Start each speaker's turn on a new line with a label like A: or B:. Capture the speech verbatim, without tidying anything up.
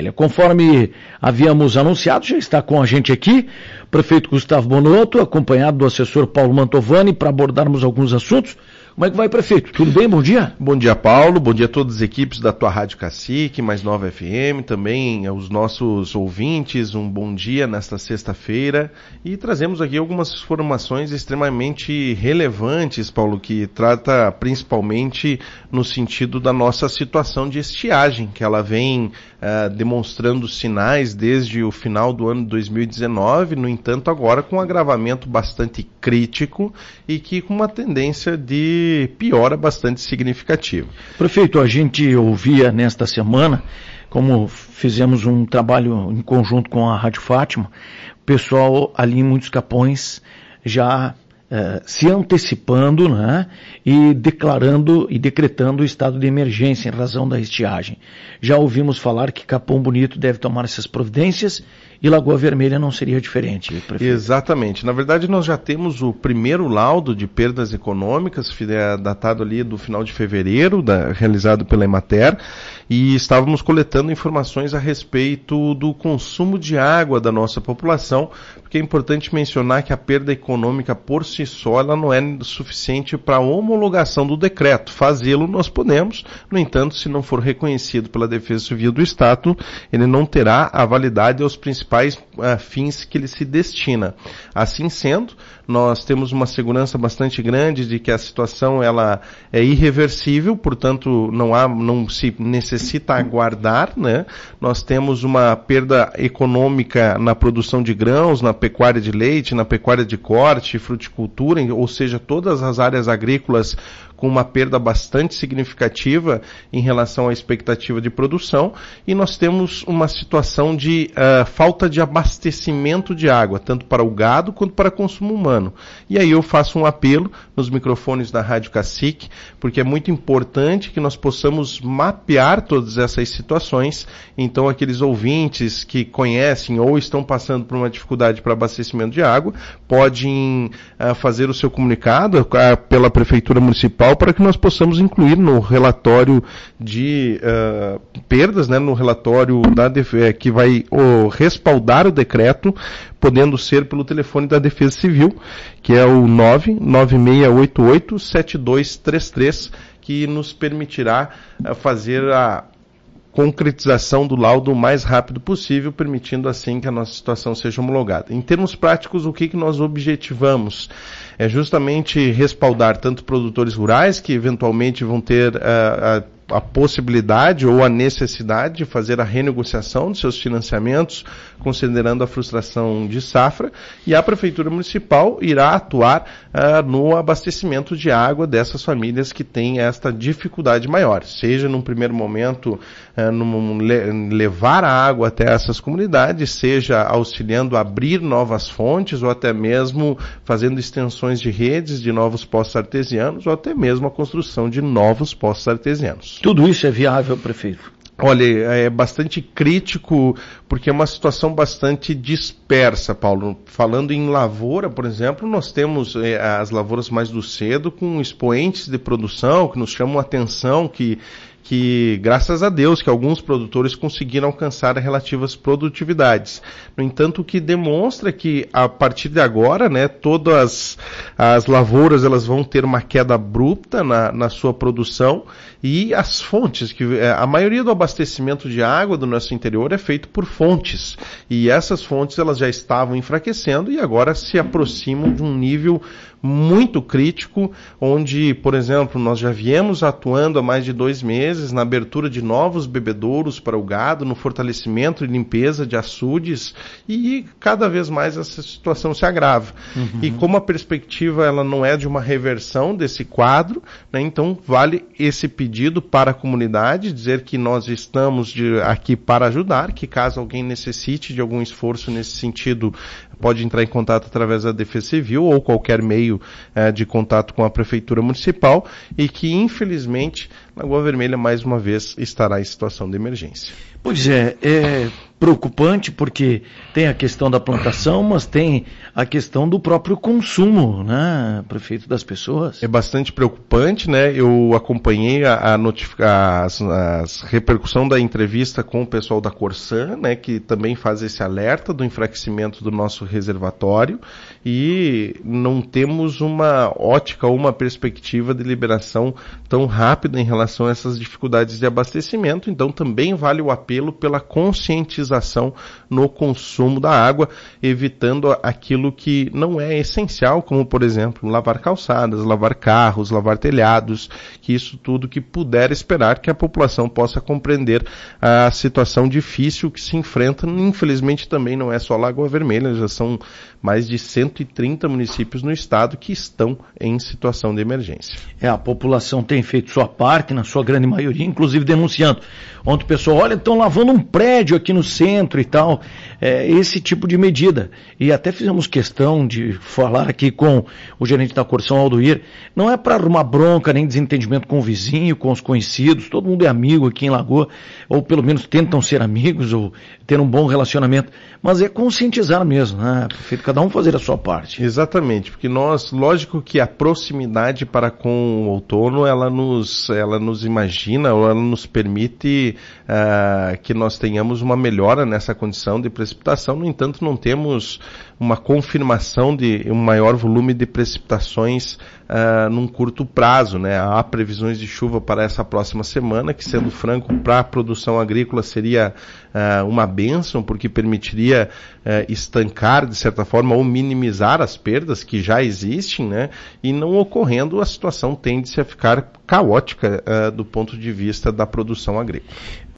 A: Vermelha. Conforme havíamos anunciado, já está com a gente aqui o prefeito Gustavo Bonotto, acompanhado do assessor Paulo Mantovani, para abordarmos alguns assuntos. Como é que vai, prefeito? Tudo bem? Bom dia.
B: Bom dia, Paulo. Bom dia a todas as equipes da tua Rádio Cacique, Mais Nova F M, também aos nossos ouvintes. Um bom dia nesta sexta-feira. E trazemos aqui algumas informações extremamente relevantes, Paulo, que trata principalmente no sentido da nossa situação de estiagem, que ela vem uh, demonstrando sinais desde o final do ano de dois mil e dezenove, no entanto agora com um agravamento bastante crítico e que com uma tendência de piora bastante significativa.
A: Prefeito, a gente ouvia nesta semana, como fizemos um trabalho em conjunto com a Rádio Fátima, o pessoal ali em Muitos Capões já uh, se antecipando, né, e declarando e decretando o estado de emergência em razão da estiagem. Já ouvimos falar que Capão Bonito deve tomar essas providências e Lagoa Vermelha não seria diferente, prefeito.
B: Exatamente. Na verdade, nós já temos o primeiro laudo de perdas econômicas, datado ali do final de fevereiro, da, realizado pela Emater, e estávamos coletando informações a respeito do consumo de água da nossa população, porque é importante mencionar que a perda econômica por si só ela não é suficiente para a homologação do decreto. Fazê-lo nós podemos, no entanto, se não for reconhecido pela Defesa Civil do Estado, ele não terá a validade aos principais uh, fins que ele se destina. Assim sendo, nós temos uma segurança bastante grande de que a situação ela é irreversível, portanto não há, não se necessita aguardar, né? Nós temos uma perda econômica na produção de grãos, na pecuária de leite, na pecuária de corte, fruticultura, ou seja, todas as áreas agrícolas com uma perda bastante significativa em relação à expectativa de produção, e nós temos uma situação de uh, falta de abastecimento de água, tanto para o gado quanto para consumo humano. E aí eu faço um apelo nos microfones da Rádio Cacique, porque é muito importante que nós possamos mapear todas essas situações. Então aqueles ouvintes que conhecem ou estão passando por uma dificuldade para abastecimento de água, podem uh, fazer o seu comunicado uh, pela Prefeitura Municipal para que nós possamos incluir no relatório de uh, perdas, né, no relatório da Def- que vai oh, respaldar o decreto, podendo ser pelo telefone da Defesa Civil, que é o nove nove seis oito oito sete dois três três, que nos permitirá uh, fazer a concretização do laudo o mais rápido possível, permitindo assim que a nossa situação seja homologada. Em termos práticos, o que, que nós objetivamos? É justamente respaldar tanto produtores rurais, que eventualmente vão ter uh, a a possibilidade ou a necessidade de fazer a renegociação de seus financiamentos, considerando a frustração de safra, e a Prefeitura Municipal irá atuar uh, no abastecimento de água dessas famílias que têm esta dificuldade maior, seja num primeiro momento uh, num, le, levar a água até essas comunidades, seja auxiliando a abrir novas fontes, ou até mesmo fazendo extensões de redes de novos poços artesianos, ou até mesmo a construção de novos poços artesianos.
A: Tudo isso é viável, prefeito?
B: Olha, é bastante crítico, porque é uma situação bastante dispersa, Paulo. Falando em lavoura, por exemplo, nós temos é, as lavouras mais do cedo com expoentes de produção que nos chamam a atenção, que que, graças a Deus, que alguns produtores conseguiram alcançar relativas produtividades. No entanto, o que demonstra que, a partir de agora, né, todas as lavouras elas vão ter uma queda abrupta na, na sua produção, e as fontes, que a maioria do abastecimento de água do nosso interior é feito por fontes, e essas fontes elas já estavam enfraquecendo e agora se aproximam de um nível muito crítico, onde, por exemplo, nós já viemos atuando há mais de dois meses na abertura de novos bebedouros para o gado, no fortalecimento e limpeza de açudes, e cada vez mais essa situação se agrava. Uhum. E como a perspectiva ela não é de uma reversão desse quadro, né, então vale esse pedido para a comunidade, dizer que nós estamos de, aqui para ajudar, que caso alguém necessite de algum esforço nesse sentido, pode entrar em contato através da Defesa Civil ou qualquer meio eh, de contato com a Prefeitura Municipal, e que, infelizmente, Lagoa Vermelha, mais uma vez, estará em situação de emergência.
A: Pois é, é preocupante porque tem a questão da plantação, mas tem a questão do próprio consumo, né, prefeito, das pessoas.
B: É bastante preocupante, né? Eu acompanhei a, a, notifica, as, as repercussão da entrevista com o pessoal da Corsan, né, que também faz esse alerta do enfraquecimento do nosso reservatório, e não temos uma ótica ou uma perspectiva de liberação tão rápida em relação a essas dificuldades de abastecimento. Então também vale o apelo pela conscientização no consumo da água, evitando aquilo que não é essencial, como por exemplo lavar calçadas, lavar carros, lavar telhados, que isso tudo que puder esperar que a população possa compreender a situação difícil que se enfrenta. Infelizmente também não é só Lagoa Vermelha, já são mais de cento e trinta municípios no estado que estão em situação de emergência.
A: É, a população tem feito sua parte, na sua grande maioria, inclusive denunciando. Ontem o pessoal, olha, estão lavando um prédio aqui no centro e tal, é, esse tipo de medida. E até fizemos questão de falar aqui com o gerente da Corsan, Aldoir, não é para arrumar bronca, nem desentendimento com o vizinho, com os conhecidos, todo mundo é amigo aqui em Lagoa, ou pelo menos tentam ser amigos, ou ter um bom relacionamento, mas é conscientizar mesmo, né, prefeito, cada um fazer a sua parte.
B: Exatamente, porque nós, lógico que a proximidade para com o outono, ela nos, ela nos imagina, ou ela nos permite uh, que nós tenhamos uma melhora nessa condição de precipitação. No entanto, não temos uma confirmação de um maior volume de precipitações uh, num curto prazo, né? Há previsões de chuva para essa próxima semana, que, sendo franco, para a produção agrícola seria uh, uma bênção, porque permitiria uh, estancar, de certa forma, ou minimizar as perdas que já existem, né? E não ocorrendo, a situação tende-se a ficar caótica uh, do ponto de vista da produção agrícola.